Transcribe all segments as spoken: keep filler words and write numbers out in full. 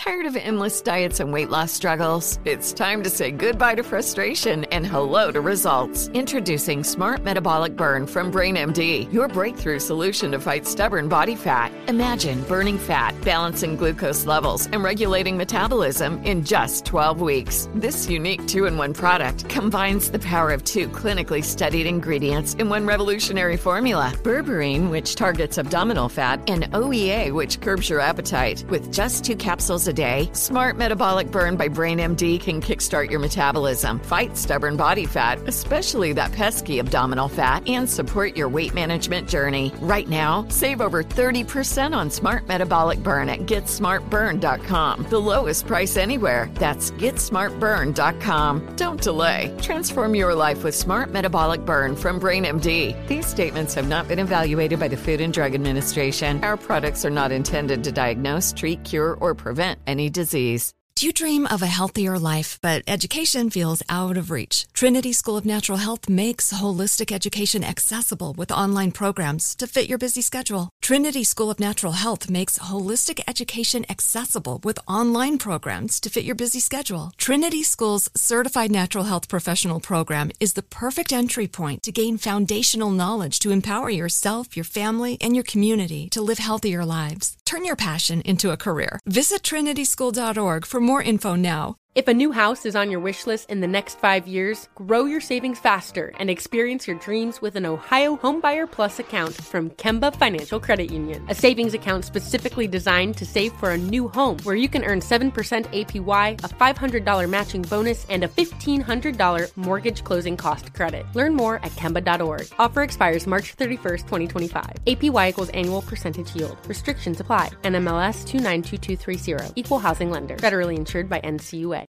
Tired of endless diets and weight loss struggles? It's time to say goodbye to frustration and hello to results. Introducing Smart Metabolic Burn from BrainMD, your breakthrough solution to fight stubborn body fat. Imagine burning fat, balancing glucose levels, and regulating metabolism in just twelve weeks. This unique two-in-one product combines the power of two clinically studied ingredients in one revolutionary formula. Berberine, which targets abdominal fat, and O E A, which curbs your appetite. With just two capsules a day, Smart Metabolic Burn by BrainMD can kickstart your metabolism, fight stubborn body fat, especially that pesky abdominal fat, and support your weight management journey. Right now, save over thirty percent on Smart Metabolic Burn at get smart burn dot com. The lowest price anywhere. That's get smart burn dot com. Don't delay. Transform your life with Smart Metabolic Burn from BrainMD. These statements have not been evaluated by the Food and Drug Administration. Our products are not intended to diagnose, treat, cure, or prevent any disease. Do you dream of a healthier life, but education feels out of reach? Trinity School of Natural Health makes holistic education accessible with online programs to fit your busy schedule. Trinity School of Natural Health makes holistic education accessible with online programs to fit your busy schedule. Trinity School's Certified Natural Health Professional Program is the perfect entry point to gain foundational knowledge to empower yourself, your family, and your community to live healthier lives. Turn your passion into a career. Visit trinity school dot org for more info now. If a new house is on your wish list in the next five years, grow your savings faster and experience your dreams with an Ohio Homebuyer Plus account from Kemba Financial Credit Union. A savings account specifically designed to save for a new home where you can earn seven percent A P Y, a five hundred dollars matching bonus, and a fifteen hundred dollars mortgage closing cost credit. Learn more at kemba dot org. Offer expires March thirty-first, twenty twenty-five. A P Y equals annual percentage yield. Restrictions apply. N M L S two nine two two three zero. Equal housing lender. Federally insured by N C U A.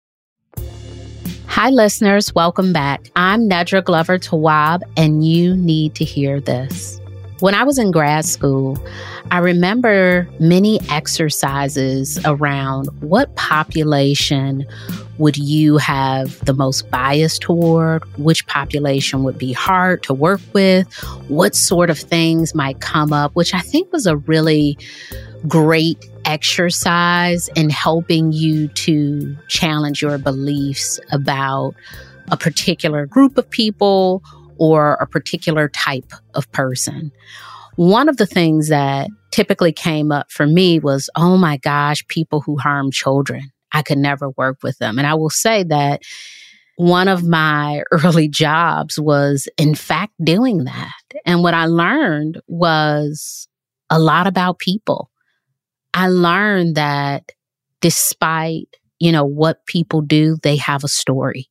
Hi, listeners. Welcome back. I'm Nedra Glover Tawwab, and you need to hear this. When I was in grad school, I remember many exercises around what population would you have the most bias toward, which population would be hard to work with, what sort of things might come up, which I think was a really great exercise in helping you to challenge your beliefs about a particular group of people or a particular type of person. One of the things that typically came up for me was, oh my gosh, people who harm children. I could never work with them. And I will say that one of my early jobs was, in fact, doing that. And what I learned was a lot about people. I learned that despite, you know, what people do, they have a story.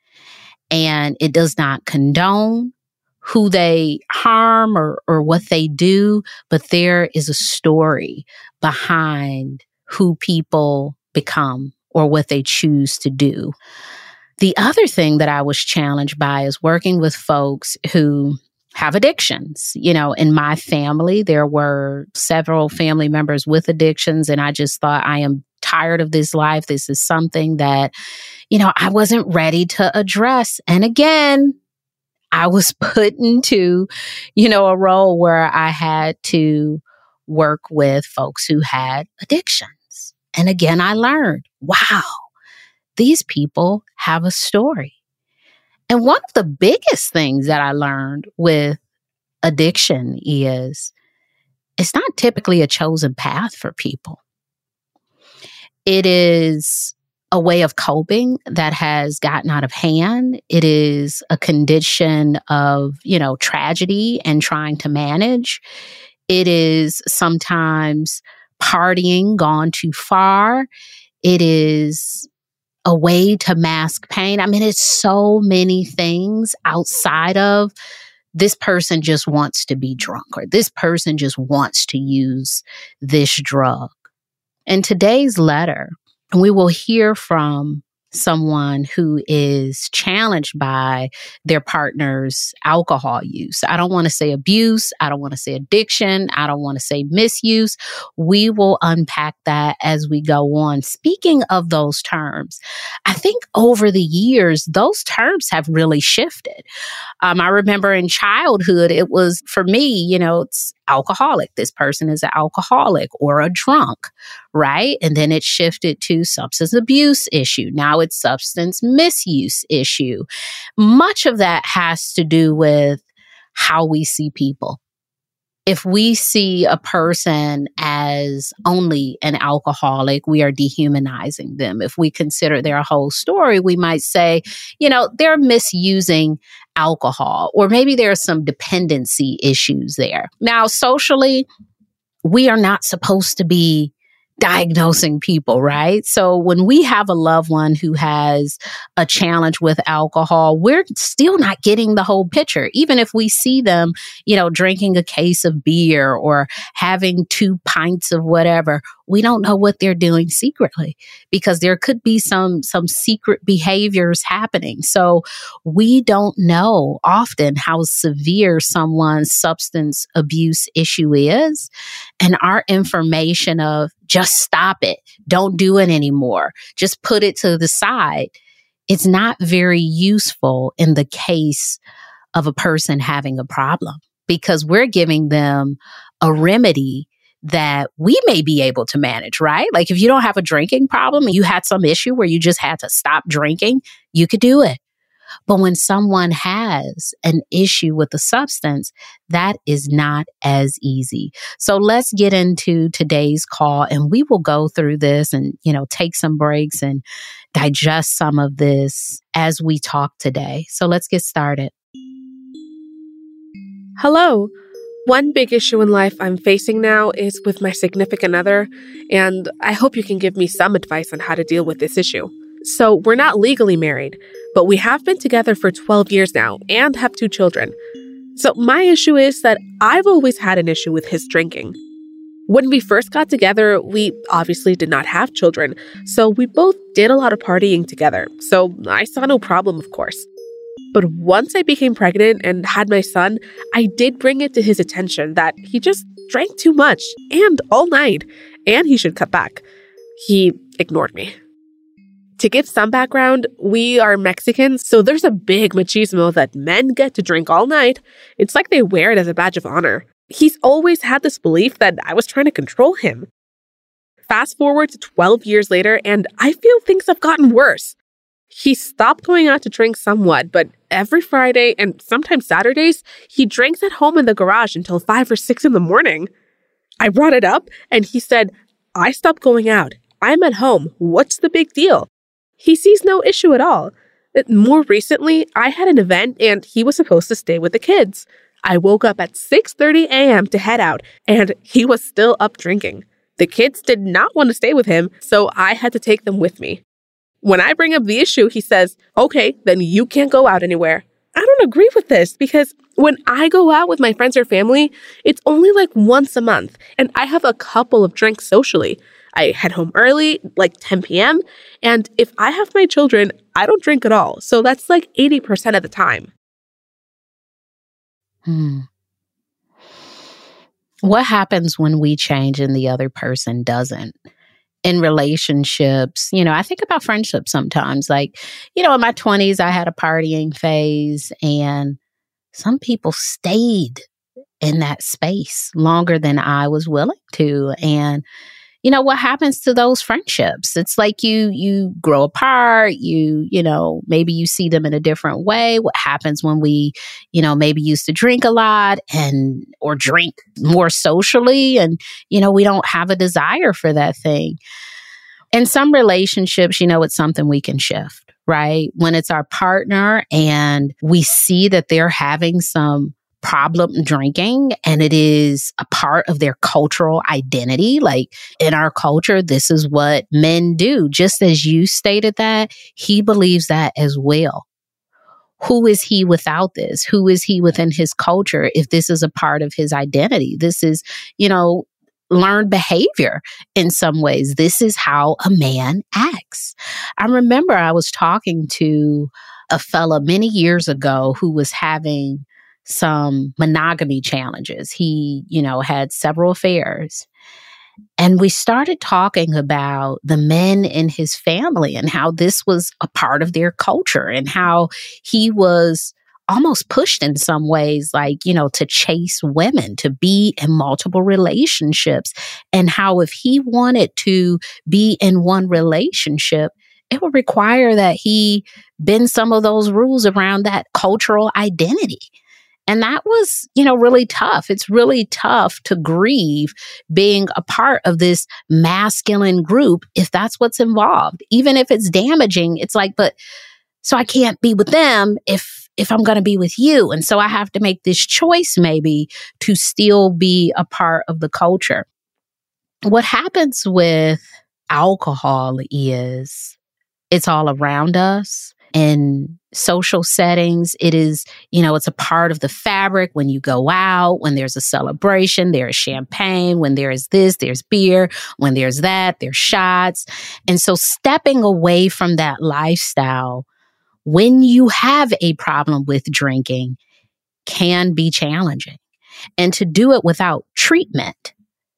And it does not condone who they harm or, or what they do, but there is a story behind who people become or what they choose to do. The other thing that I was challenged by is working with folks who have addictions. You know, in my family, there were several family members with addictions, and I just thought, I am tired of this life. This is something that, you know, I wasn't ready to address. And again, I was put into, you know, a role where I had to work with folks who had addictions. And again, I learned, wow, these people have a story. And one of the biggest things that I learned with addiction is it's not typically a chosen path for people. It is a way of coping that has gotten out of hand. It is a condition of, you know, tragedy and trying to manage. It is sometimes partying gone too far. It is a way to mask pain. I mean, it's so many things outside of this person just wants to be drunk or this person just wants to use this drug. In today's letter, we will hear from someone who is challenged by their partner's alcohol use. I don't want to say abuse. I don't want to say addiction. I don't want to say misuse. We will unpack that as we go on. Speaking of those terms, I think over the years, those terms have really shifted. Um, I remember in childhood, it was, for me, you know, it's alcoholic. This person is an alcoholic or a drunk, right? And then it shifted to substance abuse issue. Now it's substance misuse issue. Much of that has to do with how we see people. If we see a person as only an alcoholic, we are dehumanizing them. If we consider their whole story, we might say, you know, they're misusing alcohol, or maybe there are some dependency issues there. Now, socially, we are not supposed to be diagnosing people, right? So when we have a loved one who has a challenge with alcohol, we're still not getting the whole picture. Even if we see them, you know, drinking a case of beer or having two pints of whatever, we don't know what they're doing secretly, because there could be some, some secret behaviors happening. So we don't know often how severe someone's substance abuse issue is. And our information of just stop it, don't do it anymore, just put it to the side, it's not very useful in the case of a person having a problem, because we're giving them a remedy that we may be able to manage, right? Like if you don't have a drinking problem and you had some issue where you just had to stop drinking, you could do it. But when someone has an issue with the substance, that is not as easy. So let's get into today's call, and we will go through this and, you know, take some breaks and digest some of this as we talk today. So let's get started. Hello. One big issue in life I'm facing now is with my significant other, and I hope you can give me some advice on how to deal with this issue. So we're not legally married, but we have been together for twelve years now and have two children. So my issue is that I've always had an issue with his drinking. When we first got together, we obviously did not have children, so we both did a lot of partying together. So I saw no problem, of course. But once I became pregnant and had my son, I did bring it to his attention that he just drank too much and all night, and he should cut back. He ignored me. To give some background, we are Mexicans, so there's a big machismo that men get to drink all night. It's like they wear it as a badge of honor. He's always had this belief that I was trying to control him. Fast forward to twelve years later, and I feel things have gotten worse. He stopped going out to drink somewhat, but every Friday and sometimes Saturdays, he drinks at home in the garage until five or six in the morning. I brought it up, and he said, I stopped going out. I'm at home. What's the big deal? He sees no issue at all. More recently, I had an event and he was supposed to stay with the kids. I woke up at six thirty a.m. to head out, and he was still up drinking. The kids did not want to stay with him, so I had to take them with me. When I bring up the issue, he says, okay, then you can't go out anywhere. I don't agree with this, because when I go out with my friends or family, it's only like once a month, and I have a couple of drinks socially. I head home early, like ten p.m., and if I have my children, I don't drink at all. So that's like eighty percent of the time. Hmm. What happens when we change and the other person doesn't? In relationships, you know, I think about friendships sometimes. Like, you know, in my twenties, I had a partying phase, and some people stayed in that space longer than I was willing to. And you know, what happens to those friendships? It's like you you grow apart, you, you know, maybe you see them in a different way. What happens when we, you know, maybe used to drink a lot and or drink more socially, and, you know, we don't have a desire for that thing. In some relationships, you know, it's something we can shift, right? When it's our partner and we see that they're having some problem drinking and it is a part of their cultural identity. Like in our culture, this is what men do. Just as you stated that, he believes that as well. Who is he without this? Who is he within his culture if this is a part of his identity? This is, you know, learned behavior in some ways. This is how a man acts. I remember I was talking to a fella many years ago who was having some monogamy challenges. He, you know, had several affairs. And we started talking about the men in his family and how this was a part of their culture and how he was almost pushed in some ways, like, you know, to chase women, to be in multiple relationships, and how if he wanted to be in one relationship, it would require that he bend some of those rules around that cultural identity. And that was, you know, really tough. It's really tough to grieve being a part of this masculine group if that's what's involved. Even if it's damaging, it's like, but so I can't be with them if if I'm going to be with you. And so I have to make this choice maybe to still be a part of the culture. What happens with alcohol is it's all around us. In social settings, it is, you know, it's a part of the fabric when you go out, when there's a celebration, there's champagne, when there is this, there's beer, when there's that, there's shots. And so stepping away from that lifestyle when you have a problem with drinking can be challenging. And to do it without treatment,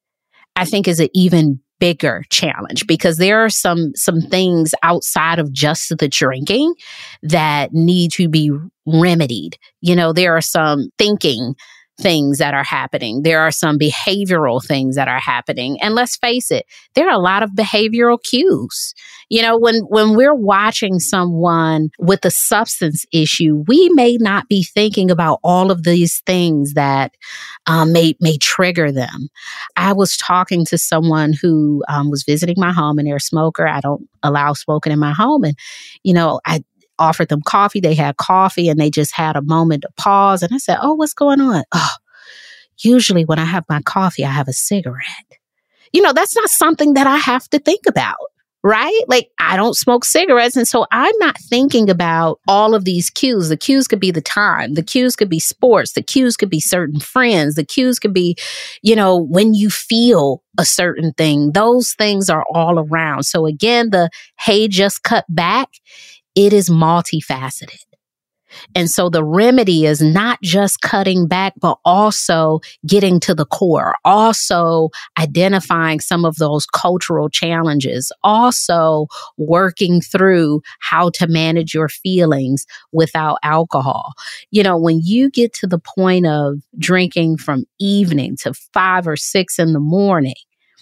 I think is an even bigger challenge, because there are some some things outside of just the drinking that need to be remedied. You know, there are some thinking things that are happening. There are some behavioral things that are happening. And let's face it, there are a lot of behavioral cues. You know, when, when we're watching someone with a substance issue, we may not be thinking about all of these things that um, may, may trigger them. I was talking to someone who um, was visiting my home, and they're a smoker. I don't allow smoking in my home. And, you know, I offered them coffee. They had coffee and they just had a moment to pause. And I said, oh, what's going on? Oh, usually when I have my coffee, I have a cigarette. You know, that's not something that I have to think about, right? Like, I don't smoke cigarettes. And so I'm not thinking about all of these cues. The cues could be the time. The cues could be sports. The cues could be certain friends. The cues could be, you know, when you feel a certain thing. Those things are all around. So again, the, hey, just cut back, it is multifaceted. And so the remedy is not just cutting back, but also getting to the core, also identifying some of those cultural challenges, also working through how to manage your feelings without alcohol. You know, when you get to the point of drinking from evening to five or six in the morning,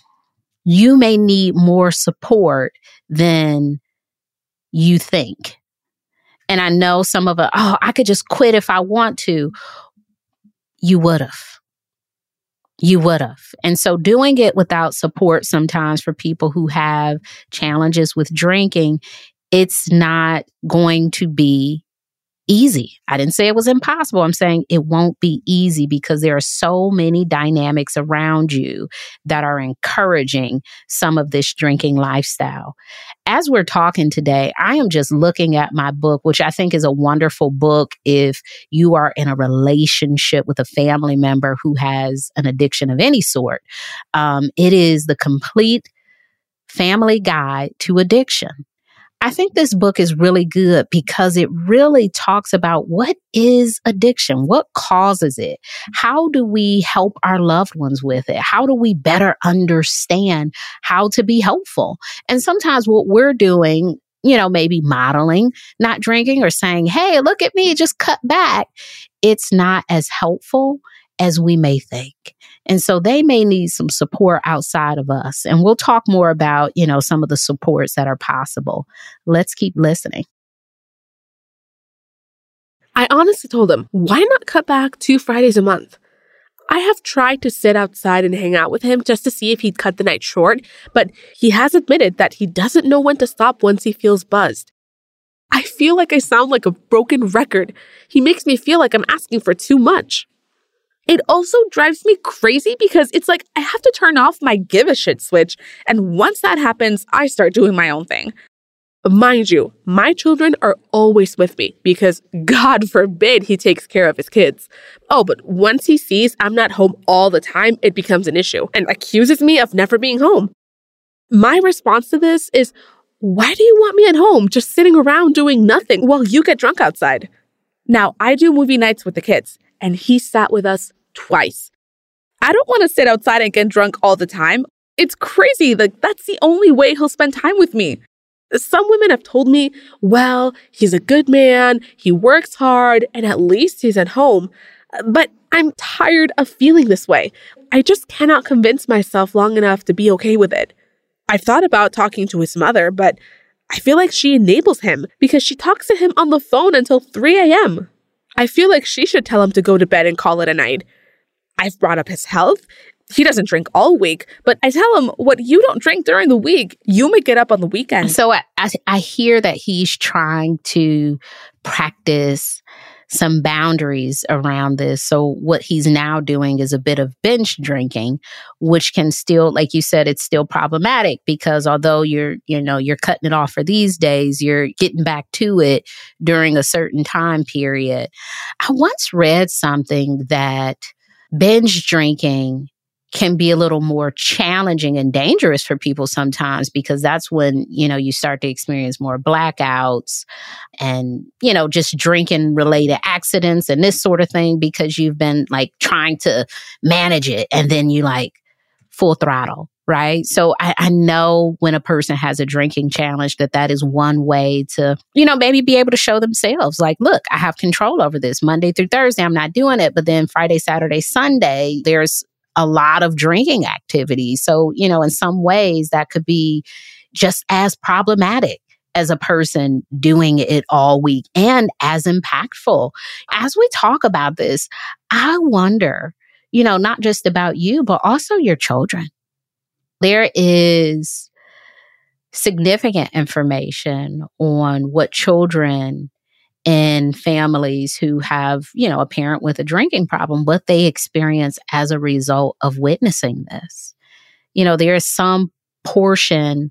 you may need more support than you think. And I know some of it, oh, I could just quit if I want to. You would have. You would have. And so doing it without support sometimes for people who have challenges with drinking, it's not going to be easy. I didn't say it was impossible. I'm saying it won't be easy because there are so many dynamics around you that are encouraging some of this drinking lifestyle. As we're talking today, I am just looking at my book, which I think is a wonderful book if you are in a relationship with a family member who has an addiction of any sort. Um, it is The Complete Family Guide to Addiction. I think this book is really good because it really talks about what is addiction, what causes it, how do we help our loved ones with it, how do we better understand how to be helpful. And sometimes what we're doing, you know, maybe modeling not drinking or saying, hey, look at me, just cut back. It's not as helpful as we may think. And so they may need some support outside of us. And we'll talk more about, you know, some of the supports that are possible. Let's keep listening. I honestly told him, why not cut back two Fridays a month? I have tried to sit outside and hang out with him just to see if he'd cut the night short, but he has admitted that he doesn't know when to stop once he feels buzzed. I feel like I sound like a broken record. He makes me feel like I'm asking for too much. It also drives me crazy because it's like I have to turn off my give a shit switch. And once that happens, I start doing my own thing. Mind you, my children are always with me because God forbid he takes care of his kids. Oh, but once he sees I'm not home all the time, it becomes an issue and accuses me of never being home. My response to this is, why do you want me at home just sitting around doing nothing while you get drunk outside? Now, I do movie nights with the kids, and he sat with us twice. I don't want to sit outside and get drunk all the time. It's crazy. Like, that's the only way he'll spend time with me. Some women have told me, well, he's a good man, he works hard, and at least he's at home. But I'm tired of feeling this way. I just cannot convince myself long enough to be okay with it. I've thought about talking to his mother, but I feel like she enables him because she talks to him on the phone until three a.m. I feel like she should tell him to go to bed and call it a night. I've brought up his health. He doesn't drink all week, but I tell him, what you don't drink during the week, you may get up on the weekend. So I, I, I hear that he's trying to practice some boundaries around this. So what he's now doing is a bit of binge drinking, which can still, like you said, it's still problematic because although you're, you know, you're cutting it off for these days, you're getting back to it during a certain time period. I once read something that binge drinking can be a little more challenging and dangerous for people sometimes because that's when, you know, you start to experience more blackouts and, you know, just drinking related accidents and this sort of thing because you've been like trying to manage it and then you like full throttle, right? So I, I know when a person has a drinking challenge that that is one way to, you know, maybe be able to show themselves like, look, I have control over this Monday through Thursday. I'm not doing it. But then Friday, Saturday, Sunday, there's a lot of drinking activity. So, you know, in some ways that could be just as problematic as a person doing it all week and as impactful. As we talk about this, I wonder, you know, not just about you, but also your children. There is significant information on what children in families who have, you know, a parent with a drinking problem, what they experience as a result of witnessing this. You know, there is some portion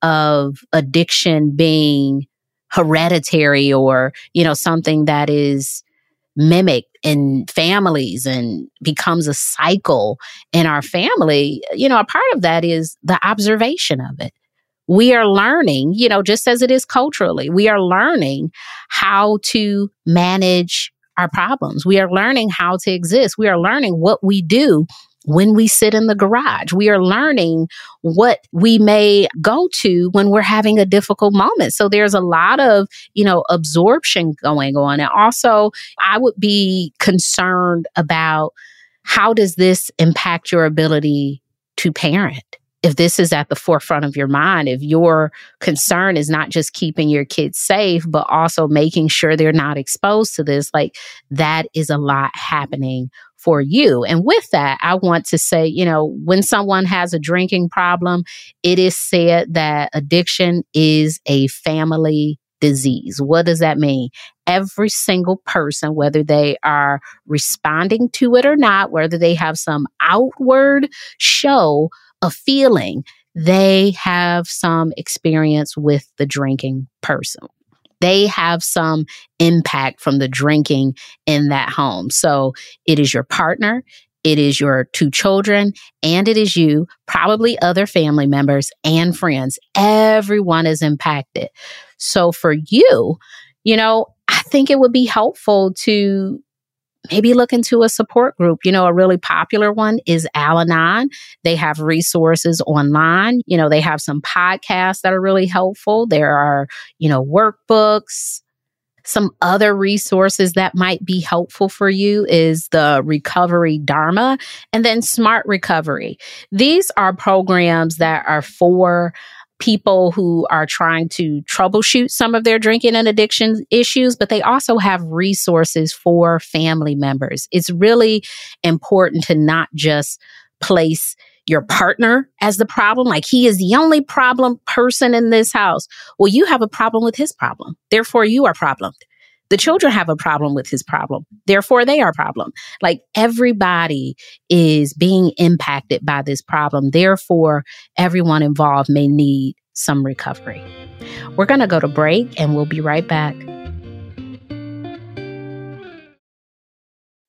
of addiction being hereditary or, you know, something that is mimicked in families and becomes a cycle in our family. You know, a part of that is the observation of it. We are learning, you know, just as it is culturally, we are learning how to manage our problems. We are learning how to exist. We are learning what we do when we sit in the garage. We are learning what we may go to when we're having a difficult moment. So there's a lot of, you know, absorption going on. And also, I would be concerned about how does this impact your ability to parent? If this is at the forefront of your mind, if your concern is not just keeping your kids safe, but also making sure they're not exposed to this, like that is a lot happening for you. And with that, I want to say, you know, when someone has a drinking problem, it is said that addiction is a family disease. What does that mean? Every single person, whether they are responding to it or not, whether they have some outward show a feeling, they have some experience with the drinking person. They have some impact from the drinking in that home. So it is your partner, it is your two children, and it is you, probably other family members and friends. Everyone is impacted. So for you, you know, I think it would be helpful to maybe look into a support group. You know, a really popular one is Al-Anon. They have resources online. You know, they have some podcasts that are really helpful. There are, you know, workbooks. Some other resources that might be helpful for you is the Recovery Dharma and then Smart Recovery. These are programs that are for people who are trying to troubleshoot some of their drinking and addiction issues, but they also have resources for family members. It's really important to not just place your partner as the problem, like he is the only problem person in this house. Well, you have a problem with his problem. Therefore, you are problemed. The children have a problem with his problem. Therefore, they are a problem. Like everybody is being impacted by this problem. Therefore, everyone involved may need some recovery. We're going to go to break and we'll be right back.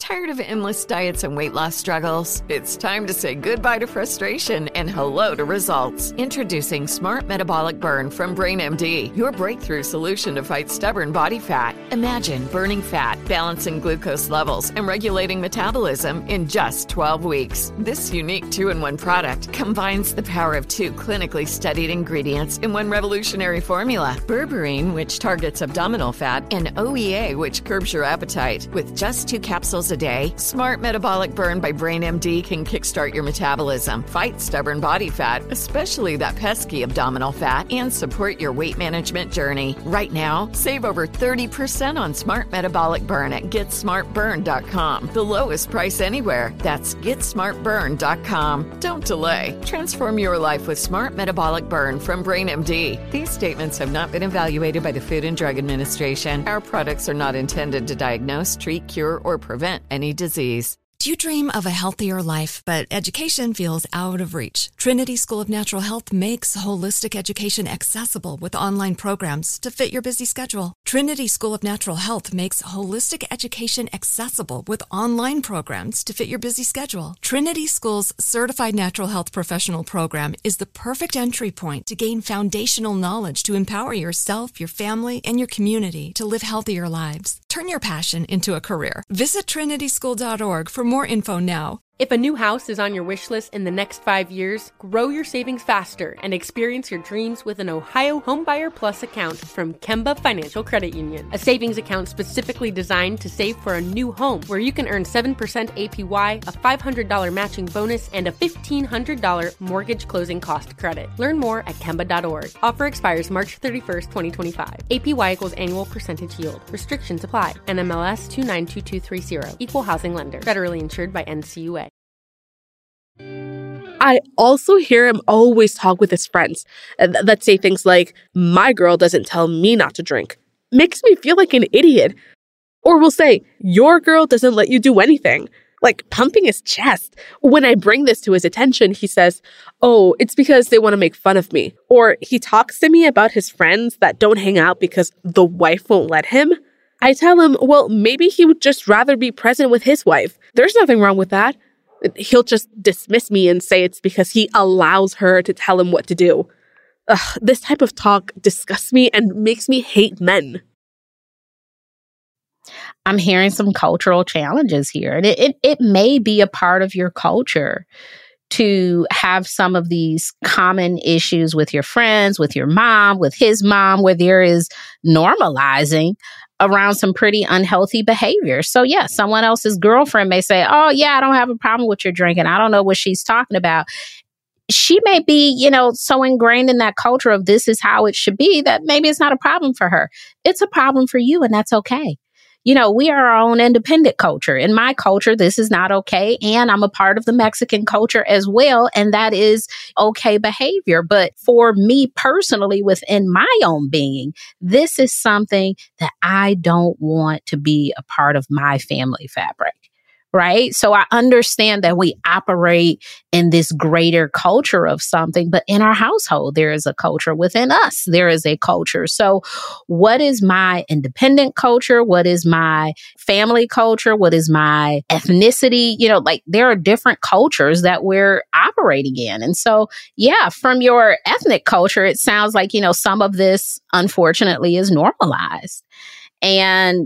Tired of endless diets and weight loss struggles? It's time to say goodbye to frustration and hello to results. Introducing Smart Metabolic Burn from BrainMD, your breakthrough solution to fight stubborn body fat. Imagine burning fat, balancing glucose levels, and regulating metabolism in just twelve weeks. This unique two-in-one product combines the power of two clinically studied ingredients in one revolutionary formula. Berberine, which targets abdominal fat, and O E A, which curbs your appetite. With just two capsules a day, Smart Metabolic Burn by BrainMD can kickstart your metabolism, fight stubborn body fat, especially that pesky abdominal fat, and support your weight management journey. Right now, save over thirty percent on Smart Metabolic Burn at get smart burn dot com. The lowest price anywhere. That's get smart burn dot com. Don't delay. Transform your life with Smart Metabolic Burn from BrainMD. These statements have not been evaluated by the Food and Drug Administration. Our products are not intended to diagnose, treat, cure, or prevent any disease. Do you dream of a healthier life, but education feels out of reach? Trinity School of Natural Health makes holistic education accessible with online programs to fit your busy schedule. Trinity School of Natural Health makes holistic education accessible with online programs to fit your busy schedule. Trinity School's Certified Natural Health Professional Program is the perfect entry point to gain foundational knowledge to empower yourself, your family, and your community to live healthier lives. Turn your passion into a career. Visit trinity school dot org for more info now. If a new house is on your wish list in the next five years, grow your savings faster and experience your dreams with an Ohio Homebuyer Plus account from Kemba Financial Credit Union. A savings account specifically designed to save for a new home where you can earn seven percent A P Y, a five hundred dollars matching bonus, and a fifteen hundred dollars mortgage closing cost credit. Learn more at kemba dot org. Offer expires March thirty-first, twenty twenty-five. A P Y equals annual percentage yield. Restrictions apply. N M L S two nine two two three zero. Equal housing lender. Federally insured by N C U A. I also hear him always talk with his friends that say things like, my girl doesn't tell me not to drink. Makes me feel like an idiot. Or will say, your girl doesn't let you do anything. Like pumping his chest. When I bring this to his attention, he says, oh, it's because they want to make fun of me. Or he talks to me about his friends that don't hang out because the wife won't let him. I tell him, well, maybe he would just rather be present with his wife. There's nothing wrong with that. He'll just dismiss me and say it's because he allows her to tell him what to do. Ugh, this type of talk disgusts me and makes me hate men. I'm hearing some cultural challenges here. And it, it, it may be a part of your culture to have some of these common issues with your friends, with your mom, with his mom, where there is normalizing around some pretty unhealthy behavior. So yeah, someone else's girlfriend may say, oh yeah, I don't have a problem with your drinking. I don't know what she's talking about. She may be, you know, so ingrained in that culture of this is how it should be that maybe it's not a problem for her. It's a problem for you, and that's okay. You know, we are our own independent culture. In my culture, this is not okay. And I'm a part of the Mexican culture as well. And that is okay behavior. But for me personally, within my own being, this is something that I don't want to be a part of my family fabric. Right? So I understand that we operate in this greater culture of something, but in our household, there is a culture. Within us, there is a culture. So what is my independent culture? What is my family culture? What is my ethnicity? You know, like there are different cultures that we're operating in. And so, yeah, from your ethnic culture, it sounds like, you know, some of this, unfortunately, is normalized. And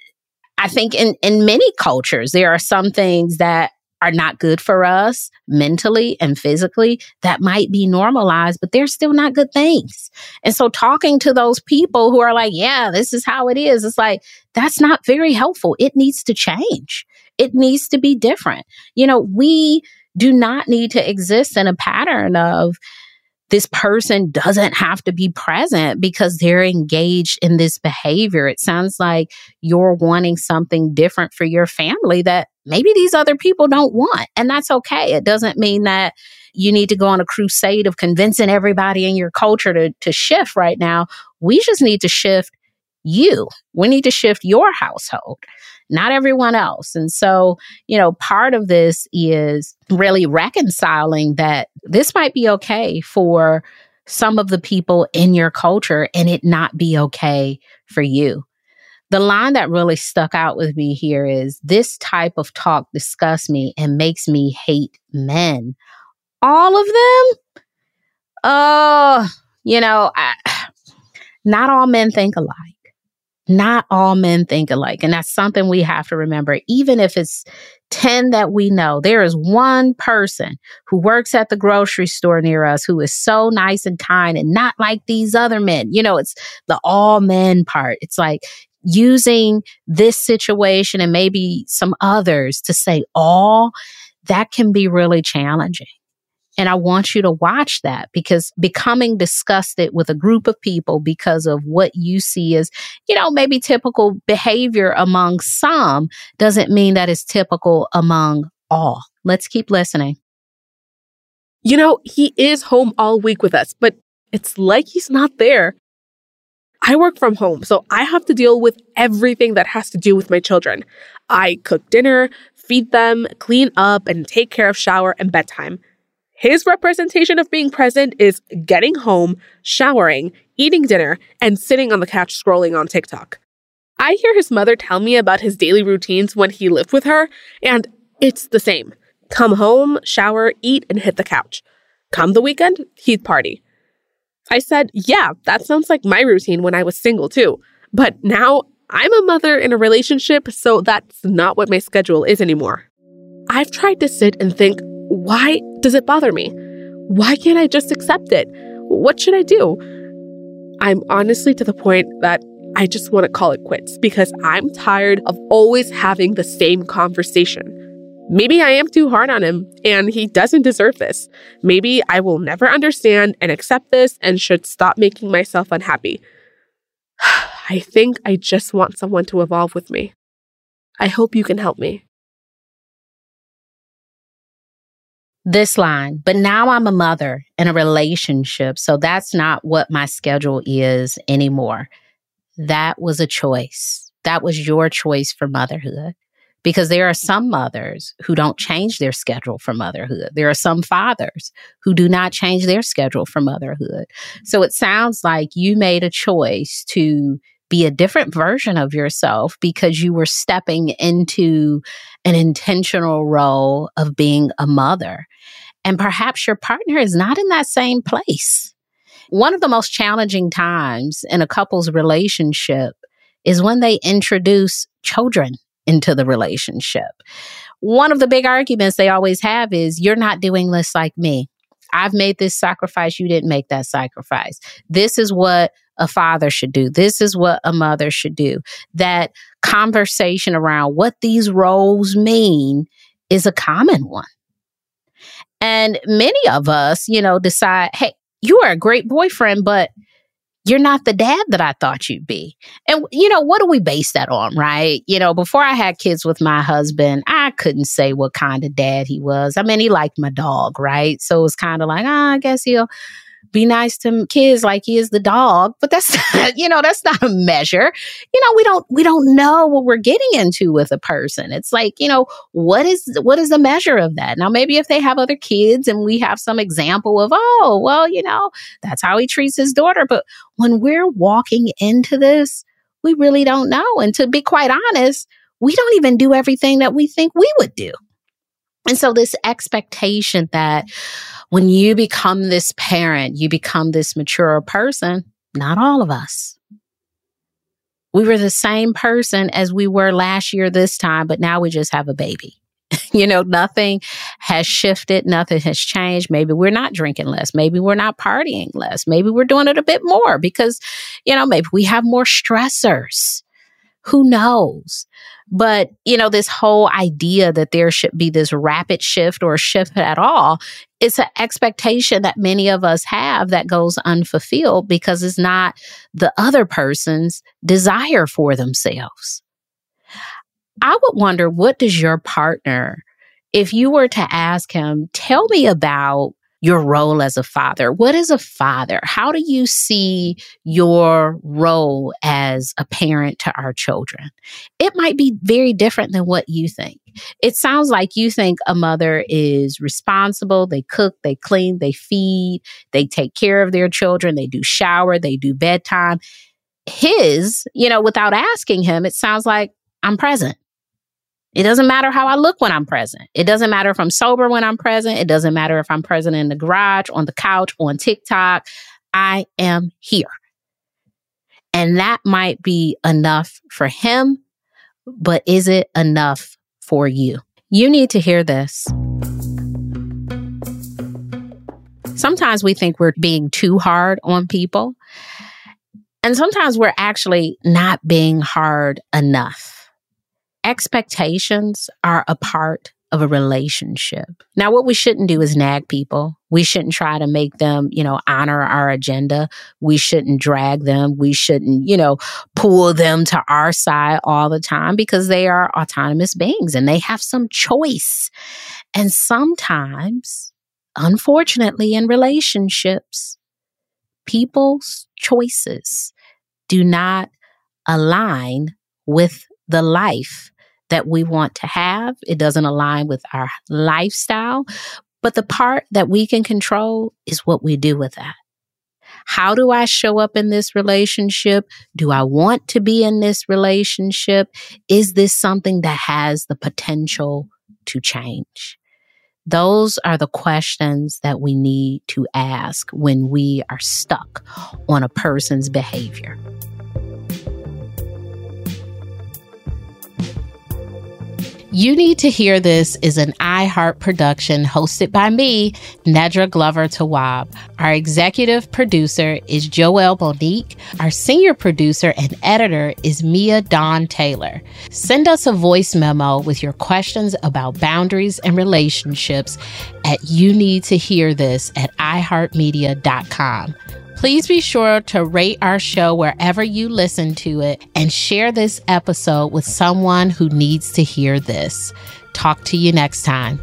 I think in, in many cultures, there are some things that are not good for us mentally and physically that might be normalized, but they're still not good things. And so talking to those people who are like, yeah, this is how it is, it's like, that's not very helpful. It needs to change. It needs to be different. You know, we do not need to exist in a pattern of this person doesn't have to be present because they're engaged in this behavior. It sounds like you're wanting something different for your family that maybe these other people don't want. And that's okay. It doesn't mean that you need to go on a crusade of convincing everybody in your culture to, to shift right now. We just need to shift you. We need to shift your household, not everyone else. And so, you know, part of this is really reconciling that this might be okay for some of the people in your culture and it not be okay for you. The line that really stuck out with me here is, this type of talk disgusts me and makes me hate men. All of them? Oh, you know, I, not all men think alike. Not all men think alike. And that's something we have to remember. Even if it's ten that we know, there is one person who works at the grocery store near us who is so nice and kind and not like these other men. You know, it's the all men part. It's like using this situation and maybe some others to say all, that can be really challenging. And I want you to watch that, because becoming disgusted with a group of people because of what you see as, you know, maybe typical behavior among some doesn't mean that it's typical among all. Let's keep listening. You know, he is home all week with us, but it's like he's not there. I work from home, so I have to deal with everything that has to do with my children. I cook dinner, feed them, clean up, and take care of shower and bedtime. His representation of being present is getting home, showering, eating dinner, and sitting on the couch scrolling on TikTok. I hear his mother tell me about his daily routines when he lived with her, and it's the same. Come home, shower, eat, and hit the couch. Come the weekend, he'd party. I said, yeah, that sounds like my routine when I was single too. But now I'm a mother in a relationship, so that's not what my schedule is anymore. I've tried to sit and think, why does it bother me? Why can't I just accept it? What should I do? I'm honestly to the point that I just want to call it quits, because I'm tired of always having the same conversation. Maybe I am too hard on him and he doesn't deserve this. Maybe I will never understand and accept this and should stop making myself unhappy. I think I just want someone to evolve with me. I hope you can help me. This line, but now I'm a mother in a relationship, so that's not what my schedule is anymore. That was a choice. That was your choice for motherhood. Because there are some mothers who don't change their schedule for motherhood. There are some fathers who do not change their schedule for motherhood. So it sounds like you made a choice to be a different version of yourself because you were stepping into an intentional role of being a mother. And perhaps your partner is not in that same place. One of the most challenging times in a couple's relationship is when they introduce children into the relationship. One of the big arguments they always have is, you're not doing this like me. I've made this sacrifice. You didn't make that sacrifice. This is what a father should do. This is what a mother should do. That conversation around what these roles mean is a common one. And many of us, you know, decide, hey, you are a great boyfriend, but you're not the dad that I thought you'd be. And, you know, what do we base that on, right? You know, before I had kids with my husband, I couldn't say what kind of dad he was. I mean, he liked my dog, right? So it was kind of like, oh, I guess he'll be nice to kids like he is the dog. But that's, not, you know, that's not a measure. You know, we don't, we don't know what we're getting into with a person. It's like, you know, what is, what is the measure of that? Now, maybe if they have other kids and we have some example of, oh, well, you know, that's how he treats his daughter. But when we're walking into this, we really don't know. And to be quite honest, we don't even do everything that we think we would do. And so this expectation that when you become this parent, you become this mature person, not all of us. We were the same person as we were last year this time, but now we just have a baby. You know, nothing has shifted. Nothing has changed. Maybe we're not drinking less. Maybe we're not partying less. Maybe we're doing it a bit more because, you know, maybe we have more stressors. Who knows? But, you know, this whole idea that there should be this rapid shift or shift at all, it's an expectation that many of us have that goes unfulfilled because it's not the other person's desire for themselves. I would wonder, what does your partner, if you were to ask him, tell me about your role as a father. What is a father? How do you see your role as a parent to our children? It might be very different than what you think. It sounds like you think a mother is responsible. They cook, they clean, they feed, they take care of their children, they do shower, they do bedtime. his, you know, without asking him, it sounds like I'm present. It doesn't matter how I look when I'm present. It doesn't matter if I'm sober when I'm present. It doesn't matter if I'm present in the garage, on the couch, on TikTok. I am here. And that might be enough for him, but is it enough for you? You need to hear this. Sometimes we think we're being too hard on people, and sometimes we're actually not being hard enough. Expectations are a part of a relationship. Now, what we shouldn't do is nag people. We shouldn't try to make them, you know, honor our agenda. We shouldn't drag them. We shouldn't, you know, pull them to our side all the time, because they are autonomous beings and they have some choice. And sometimes, unfortunately, in relationships, people's choices do not align with the life that we want to have. It doesn't align with our lifestyle, but the part that we can control is what we do with that. How do I show up in this relationship? Do I want to be in this relationship? Is this something that has the potential to change? Those are the questions that we need to ask when we are stuck on a person's behavior. You Need to Hear This is an iHeart production hosted by me, Nedra Glover Tawwab. Our executive producer is Joelle Bonique. Our senior producer and editor is Mia Dawn Taylor. Send us a voice memo with your questions about boundaries and relationships at you need to hear this at i heart media dot com. Please be sure to rate our show wherever you listen to it and share this episode with someone who needs to hear this. Talk to you next time.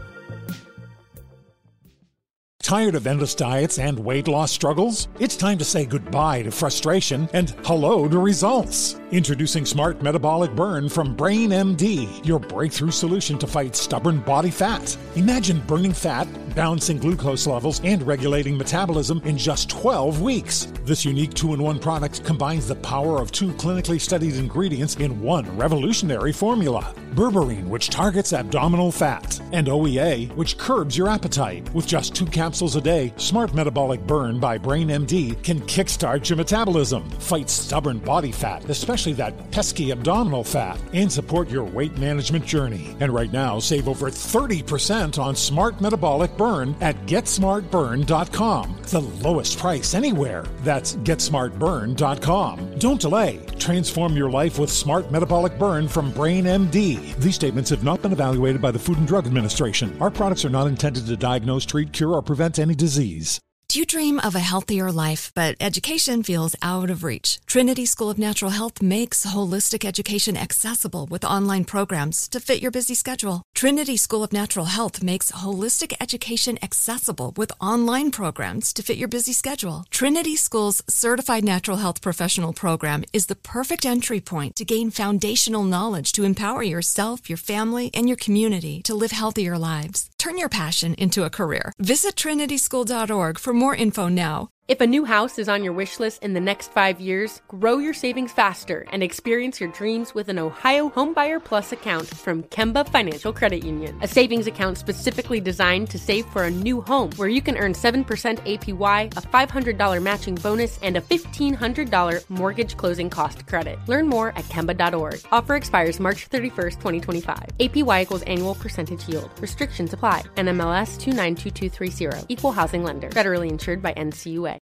Tired of endless diets and weight loss struggles? It's time to say goodbye to frustration and hello to results. Introducing Smart Metabolic Burn from Brain M D, your breakthrough solution to fight stubborn body fat. Imagine burning fat, balancing glucose levels, and regulating metabolism in just twelve weeks. This unique two-in-one product combines the power of two clinically studied ingredients in one revolutionary formula. Berberine, which targets abdominal fat, and O E A, which curbs your appetite. With just two capsules a day, Smart Metabolic Burn by Brain M D can kickstart your metabolism, fight stubborn body fat, especially that pesky abdominal fat, and support your weight management journey. And right now, save over thirty percent on Smart Metabolic Burn at get smart burn dot com. The lowest price anywhere. That's get smart burn dot com. Don't delay. Transform your life with Smart Metabolic Burn from Brain M D. These statements have not been evaluated by the Food and Drug Administration. Our products are not intended to diagnose, treat, cure, or prevent any disease. Do you dream of a healthier life, but education feels out of reach? Trinity School of Natural Health makes holistic education accessible with online programs to fit your busy schedule. Trinity School of Natural Health makes holistic education accessible with online programs to fit your busy schedule. Trinity School's Certified Natural Health Professional Program is the perfect entry point to gain foundational knowledge to empower yourself, your family, and your community to live healthier lives. Turn your passion into a career. Visit trinity school dot org for more info now. If a new house is on your wish list in the next five years, grow your savings faster and experience your dreams with an Ohio Homebuyer Plus account from Kemba Financial Credit Union. A savings account specifically designed to save for a new home, where you can earn seven percent A P Y, a five hundred dollars matching bonus, and a fifteen hundred dollars mortgage closing cost credit. Learn more at kemba dot org. Offer expires March thirty-first, twenty twenty-five. A P Y equals annual percentage yield. Restrictions apply. N M L S two nine two two three zero. Equal housing lender. Federally insured by N C U A.